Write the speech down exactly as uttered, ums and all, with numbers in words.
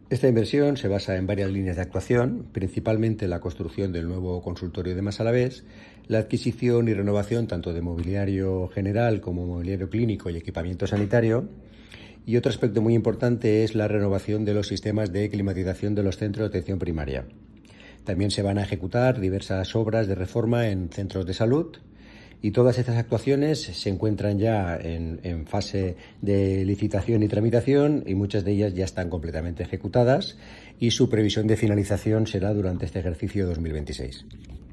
Esta inversión se basa en varias líneas de actuación, principalmente la construcción del nuevo consultorio de Massalavés, la adquisición y renovación tanto de mobiliario general como mobiliario clínico y equipamiento sanitario, y otro aspecto muy importante es la renovación de los sistemas de climatización de los centros de atención primaria. También se van a ejecutar diversas obras de reforma en centros de salud, y todas estas actuaciones se encuentran ya en, en fase de licitación y tramitación, y muchas de ellas ya están completamente ejecutadas, y su previsión de finalización será durante este ejercicio dos mil veintiséis.